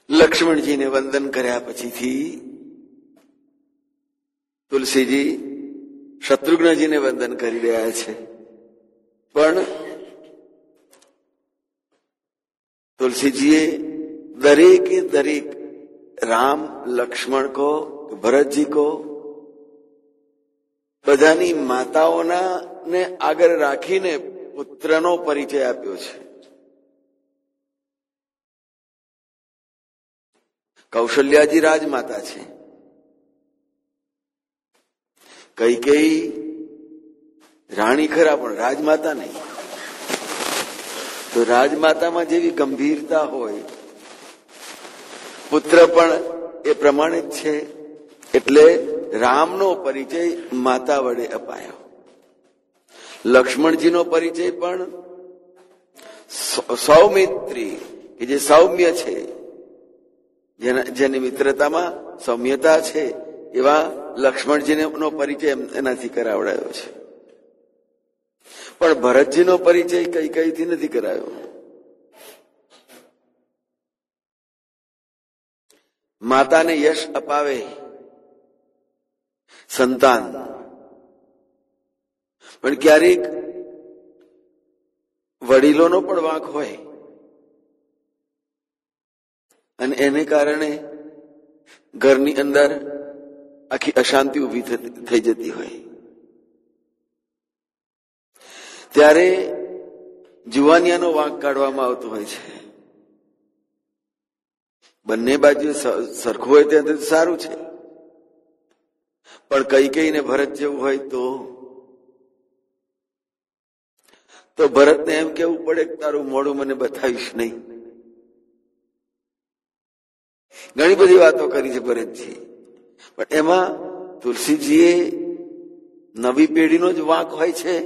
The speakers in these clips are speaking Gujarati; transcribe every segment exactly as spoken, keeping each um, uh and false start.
લક્ષ્મણજીને વંદન કર્યા પછીથી તુલસીજી શત્રુઘ્નજીને વંદન કરી રહ્યા છે. પણ તુલસીજીએ દરેકે દરેક રામ લક્ષ્મણ કો ભરતજી કો બધાની માતાઓના ને આગળ રાખીને પુત્રનો પરિચય આપ્યો છે. કૌશલ્યાજી રાજમાતા છે, કૈકેયી રાણી ખરા પણ રાજમાતા નહીં. તો રાજમાતામાં જેવી ગંભીરતા હોય પુત્ર પણ એ પ્રમાણે જ છે. એટલે રામનો પરિચય માતા વડે અપાયો. લક્ષ્મણજીનો પરિચય પણ સૌમિત્રી કે જે સૌમ્ય છે, જેના જેની મિત્રતામાં સૌમ્યતા છે, એવા લક્ષ્મણજીનો પરિચય એનાથી કરાવડાયો છે. પણ ભરતજીનો પરિચય કઈ કઈથી નથી કરાયો. માતાને યશ અપાવે સંતાન, પણ ક્યારેક વડીલોનો પણ વાંક હોય અને એને કારણે ઘરની અંદર આખી અશાંતિ ઉભી થઈ જતી હોય. ત્યારે જુવાનિયાનો વાંક કાઢવામાં આવતો હોય છે. બંને બાજુ સરખું હોય ત્યાં સારું છે, પણ કઈ કઈને ભરત જેવું હોય તો તો ભરતને એમ કેવું પડે કે તારું મોઢું મને બતાવીશ નહીં. ઘણી બધી વાતો કરી છે ભરતજી, પણ એમાં તુલસીજીએ નવી પેઢીનો જ વાંક હોય છે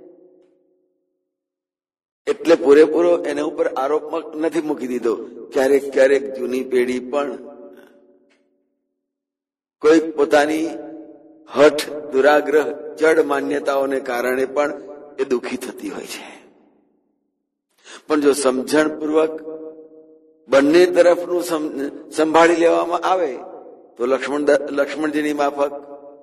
એટલે પૂરેપૂરો એના ઉપર આરોપ નથી મૂકી દીધો. ક્યારેક ક્યારેક જૂની પેઢી પણ કોઈ પોતાની હઠ, દુરાગ્રહ, જડ માન્યતાઓને કારણે પણ એ દુઃખી થતી હોય છે. પણ જો સમજણપૂર્વક બંને તરફનું સંભાળી લેવામાં આવે તો લક્ષ્મણ લક્ષ્મણજીની માફક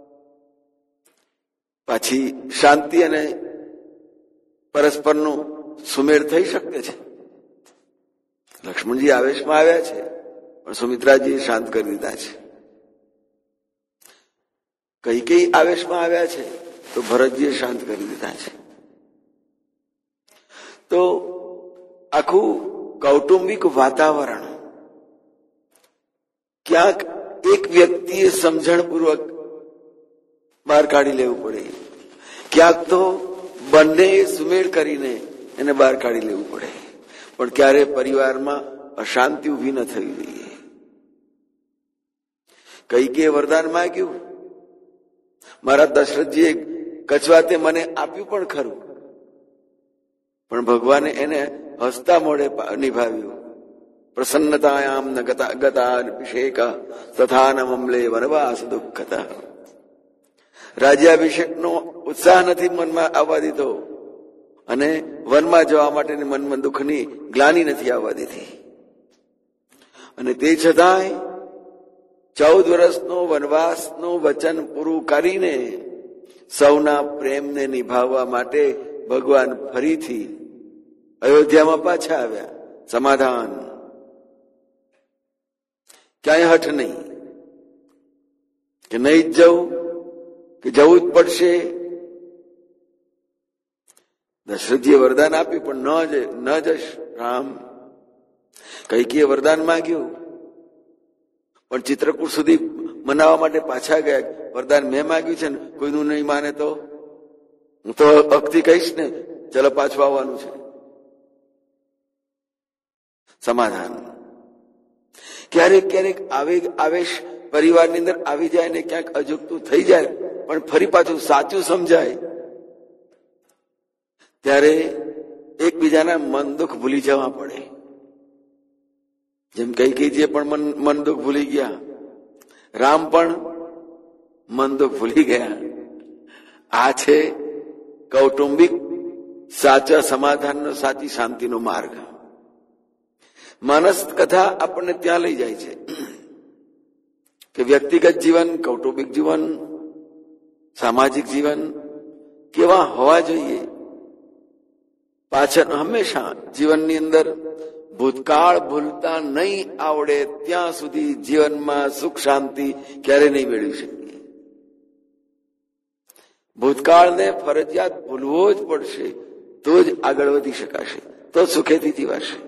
પાછી શાંતિ અને પરસ્પરનું સુમેળ થઈ શકે છે. લક્ષ્મણજી આવેશમાં આવ્યા છે પણ સુમિત્રાજીએ શાંત કરી દીધા છે. કઈ કઈ આવેશમાં આવ્યા છે તો ભરતજીએ શાંત કરી દીધા છે. તો આખું કૌટુંબિક વાતાવરણ ક્યાંક એક વ્યક્તિએ સમજણપૂર્વક બહાર કાઢી લેવું પડે, ક્યાંક તો બંને સુમેળ કરીને એને બહાર કાઢી લેવું પડે. પણ ક્યારે પરિવારમાં અશાંતિ ઉભી ન થવી જોઈએ. કઈ કે વરદાન માંગ્યું, મારા દશરથજીએ કચવાતે મને આપ્યું પણ ખરું, પણ ભગવાને એને હસતા મોઢે નિભાવ્યું. પ્રસન્નતાયામ ન ગતા ગતા અભિષેક તથા ન મમલે વનવાસ દુઃખતા. રાજ્યાભિષેકનો ઉત્સાહ નથી મનમાં આવવા દીધો અને વનમાં જવા માટેની મનમાં દુઃખની ગ્લાની નથી આવવા દીધી. અને તે છતાંય ચૌદ વર્ષનો વનવાસનું વચન પૂરું કરીને સૌના પ્રેમને નિભાવવા માટે ભગવાન ફરીથી અયોધ્યામાં પાછા આવ્યા. સમાધાન, ક્યાંય હઠ નહીં કે નહીં જ જવું કે જવું જ પડશે. દશરથજીએ વરદાન આપ્યું પણ ન જ ન જશ રામ. કૈકેયીએ વરદાન માંગ્યું પણ ચિત્રકૂટ સુધી મનાવવા માટે પાછા ગયા. વરદાન મેં માંગ્યું છે ને કોઈનું નહીં માને તો હું તો અક્તિ કહીશ ને, ચલો પાછું આવવાનું છે. સમાધાન. ક્યારેક ક્યારેક આવેગ આવેશ પરિવારની અંદર આવી જાય ને ક્યાંક અજુગતું થઈ જાય, પણ ફરી પાછું સાચું સમજાય ત્યારે એકબીજાના મન દુઃખ ભૂલી જવા પડે. જેમ કૈકેયીજીએ પણ મન મન દુઃખ ભૂલી ગયા, રામ પણ મન દુઃખ ભૂલી ગયા. આ છે કૌટુંબિક સાચા સમાધાનનો, સાચી શાંતિનો માર્ગ. માનસ કથા આપણને ત્યાં લઈ જાય છે કે વ્યક્તિગત જીવન, કૌટુંબિક જીવન, સામાજિક જીવન કેવા હોવા જોઈએ. પાછળ હંમેશા જીવનની અંદર ભૂતકાળ ભૂલતા નહીં આવડે ત્યાં સુધી જીવનમાં સુખ શાંતિ ક્યારે નહીં મેળવી શકીએ. ભૂતકાળને ફરજિયાત ભૂલવો જ પડશે, તો જ આગળ વધી શકાશે, તો સુખેથી જીવાશે.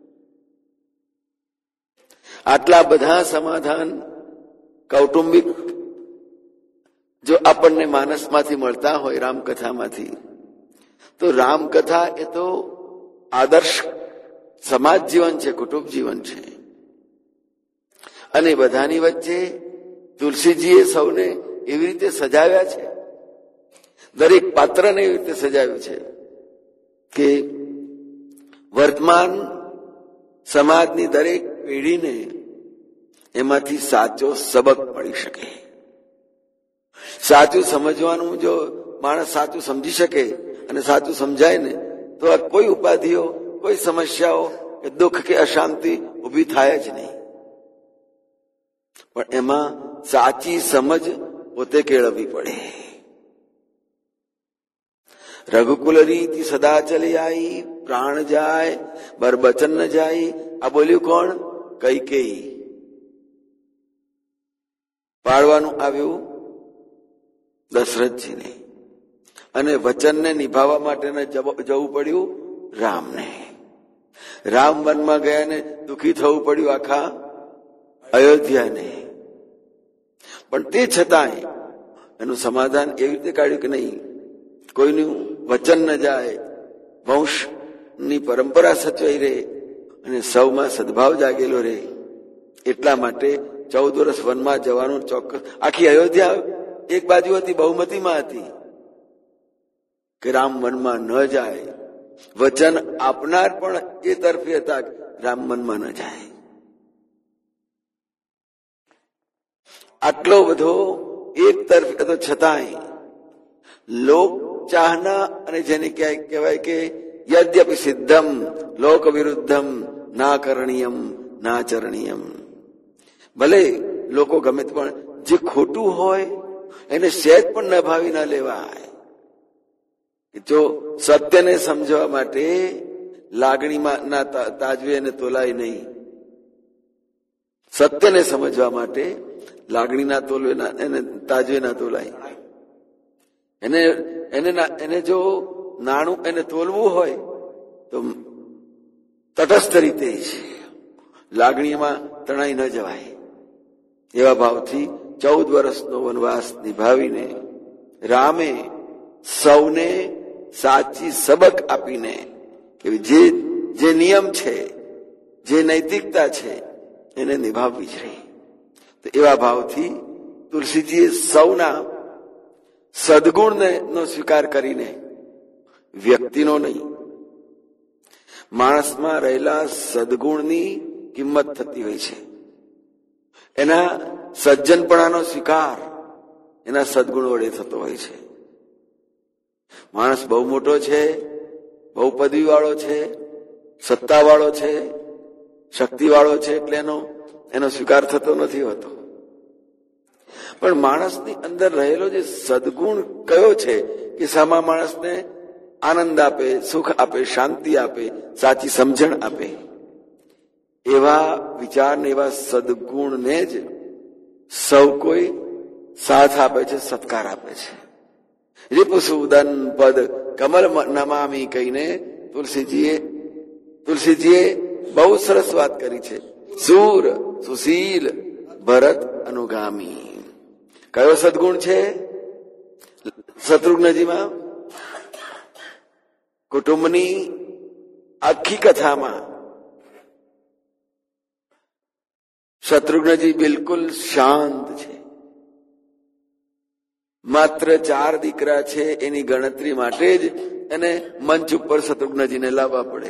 આટલા બધા સમાધાન કૌટુંબિક જો આપણને માનસમાંથી મળતા હોય, રામકથામાંથી, તો રામકથા એ તો આદર્શ સમાજ જીવન છે, કુટુંબ જીવન છે. અને બધાની વચ્ચે તુલસીજીએ સૌને એવી રીતે સજાવ્યા છે, દરેક પાત્રને એવી રીતે સજાવ્યું છે કે વર્તમાન સમાજની દરેક પેઢીને એમાંથી સાચો સબક મળી શકે. સાચું સમજવાનું, જો માણસ સાચું સમજી શકે અને સાચું સમજાય ને, તો આ કોઈ ઉપાધિઓ, કોઈ સમસ્યાઓ કે દુઃખ કે અશાંતિ ઉભી થાય જ નહીં. પણ એમાં સાચી સમજ પોતે કેળવવી પડે. રઘુકુલ રીતિ સદા ચલી આઈ, પ્રાણ જાય બરબચન ન જાય. આ બોલ્યું કોણ? કૈકેયી. પાળવાનું આવ્યું દશરથજીને, અને વચનને નિભાવવા માટે જવું પડ્યું રામને. રામ વનમાં ગયા ને દુઃખી થવું પડ્યું આખા અયોધ્યાને. પણ તે છતાંય એનું સમાધાન એવી રીતે કાઢ્યું કે નહીં, કોઈનું વચન ન જાય, વંશની પરંપરા સચવાઈ રહે અને સૌમાં સદભાવ જાગેલો રહે. એટલા માટે ચૌદ વર્ષ વનમાં જવાનું ચોક્કસ. આખી અયોધ્યા એક બાજુ હતી, બહુમતીમાં હતી કે રામ વનમાં ન જાય. વચન આપનાર પણ એ તરફી હતા, રામ વનમાં ન જાય. આટલો બધો એક તરફ હતો, છતાંય લોક ચાહના, અને જેને કહેવાય કે યદ્યપિ સિદ્ધમ લોક વિરુદ્ધમ ના કરણીયમ ના ચરણીયમ. ભલે લોકો ગમે પણ જે ખોટું હોય એને સહેજ પણ ન ભાવી ન લેવાય. જો સત્યને સમજવા માટે લાગણીમાં ના તાજવે એને તોલાય નહીં. સત્યને સમજવા માટે લાગણી ના તોલવે, એને તાજવે ના તોલાય. એને એને એને જો નાણું એને તોલવું હોય તો તટસ્થ રીતે જ, લાગણીમાં તણાઈ ન જવાય. એવા ભાવથી ચૌદ વર્ષનો વનવાસ નિભાવીને રામે સૌને સાચી સબક આપીને કે જે જે નિયમ છે, જે નૈતિકતા છે, એને નિભાવવી જ રહી. તો એવા ભાવથી તુલસીજીએ સૌના સદગુણને નો સ્વીકાર કરીને, વ્યક્તિનો નહીં, માણસમાં રહેલા સદગુણની કિંમત થતી હોય છે. એના સજ્જનપણાનો સ્વીકાર એના સદગુણ વડે થતો હોય છે. માણસ બહુ મોટો છે, બહુ પદવી વાળો છે, સત્તા વાળો છે, શક્તિ વાળો છે, એટલે એનો એનો સ્વીકાર થતો નથી હોતો. પણ માણસની અંદર રહેલો જે સદગુણ કયો છે કે સામા માણસને આનંદ આપે, સુખ આપે, શાંતિ આપે, સાચી સમજણ આપે, એવા વિચારને, એવા સદગુણને જ સૌ કોઈ સાથ આપે છે, સત્કાર આપે છે. રિપુસુદન પદ કમલ નમામી કહીને તુલસીજીએ તુલસીજીએ બહુ સરસ વાત કરી છે. સૂર સુશીલ ભરત અનુગામી. કયો સદગુણ છે શત્રુઘ્નજીમાં? કુટુંબની આખી કથામાં શત્રુઘ્નજી બિલકુલ શાંત છે. માત્ર ચાર દીકરા છે એની ગણતરી માટે જ એને મંચ ઉપર શત્રુઘ્નજીને લાવવા પડે.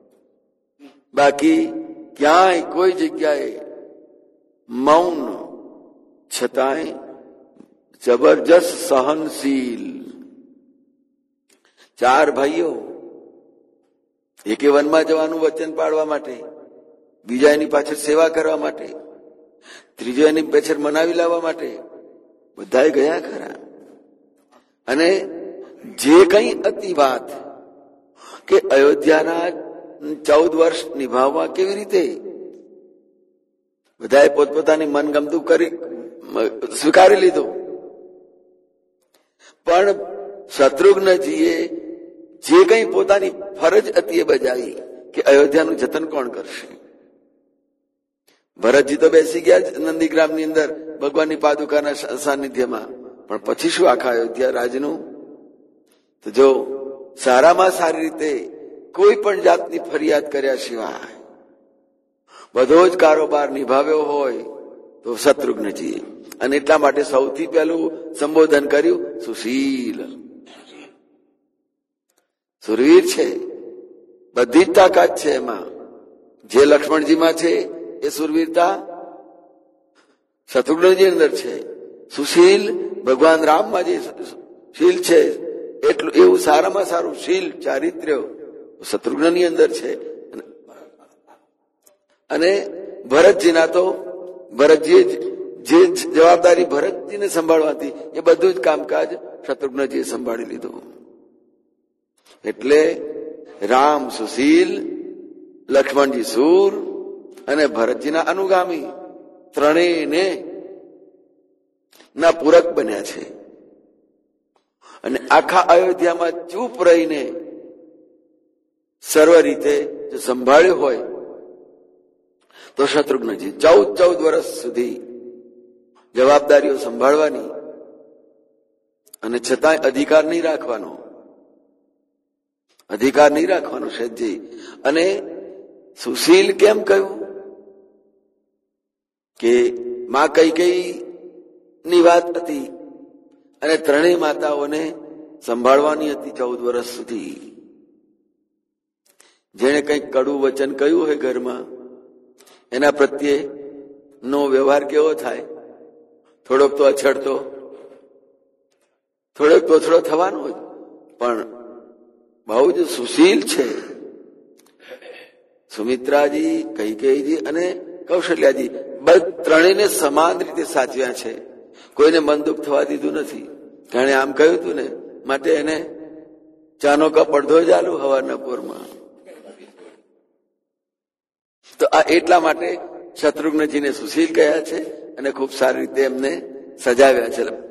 બાકી ક્યાંય કોઈ જગ્યાએ મૌન, છતાંય જબરજસ્ત સહનશીલ. ચાર ભાઈઓ, એકે વનમાં જવાનું વચન પાડવા માટે, બીજા એની પાછળ સેવા કરવા માટે, ત્રીજો એની પાછળ મનાવી લાવવા માટે બધાએ ગયા ખરા. અને જે કઈ અતિ વાત કે અયોધ્યાના ચૌદ વર્ષ નિભાવવા કેવી રીતે, બધાએ પોતપોતાની મનગમતું કરી સ્વીકારી લીધું. પણ શત્રુઘ્નજીએ જે કઈ પોતાની ફરજ હતી એ બજાવી કે અયોધ્યાનું જતન કોણ કરશે. ભરતજી તો બેસી ગયા નંદીગ્રામની અંદર ભગવાનની પાદુકાના સાનિધ્યમાં, પણ પછી શું આખા અયોધ્યા રાજનું? તો જો સારામાં સારી રીતે કોઈ પણ જાતની ફરિયાદ કર્યા સિવાય બધો જ કારોબાર નિભાવ્યો હોય તો શત્રુઘ્નજીએ. અને એટલા માટે સૌથી પહેલું સંબોધન કર્યું સુશીલ. સુરવીર છે, બધી જ તાકાત છે એમાં. જે લક્ષ્મણજીમાં છે એ સુરવીરતા શત્રુઘ્નજી અંદર છે. સુશીલ ભગવાન રામમાં જે શીલ છે એટલું એવું સારામાં સારું શીલ ચારિત્ર્ય શત્રુઘ્નની અંદર છે. અને ભરતજીના તો ભરતજીએ જે જવાબદારી ભરતજીને સંભાળવાથી એ બધું જ કામકાજ શત્રુઘ્નજીએ સંભાળી લીધું. એટલે રામ સુશીલ, લક્ષ્મણજી સૂર અને ભરતજીના અનુગામી ત્રણેયને ના પૂરક બન્યા છે. અને આખા અયોધ્યામાં ચૂપ રહીને સર્વ રીતે જો સંભાળ્યો હોય તો શત્રુઘ્નજી ચૌદ ચૌદ વર્ષ સુધી જવાબદારીઓ સંભાળવાની અને છતાંય અધિકાર નહીં રાખવાનો, અધિકાર નહીં રાખવાનો શેઠજી. અને સુશીલ કેમ કહ્યું કે માં કઈ કઈ ની વાત હતી અને ત્રણેય માતાઓને સંભાળવાની હતી ચૌદ વર્ષ સુધી. જેણે કંઈક કડવું વચન કહ્યું હોય ઘરમાં એના પ્રત્યે નો વ્યવહાર કેવો થાય? થોડોક તો અછડતો, થોડોક તોછડો થવાનો જ. પણ બહુ જ સુશીલ છે સુમિત્રાજી, કૈકેયીજી અને કૌશલ્યાજી. બધ ત્રણેયને સમાન રીતે સાચવ્યા છે. કોઈને મન દુઃખ થવા દીધું નથી. કારણ આમ કહ્યું હતું ને, માટે એને ચાનો કપ અડધો જ આલુ હવારના પોરમાં. તો આ એટલા માટે શત્રુઘ્નજીને સુશીલ કહ્યા છે અને ખૂબ સારી રીતે એમને સજાવ્યા છે.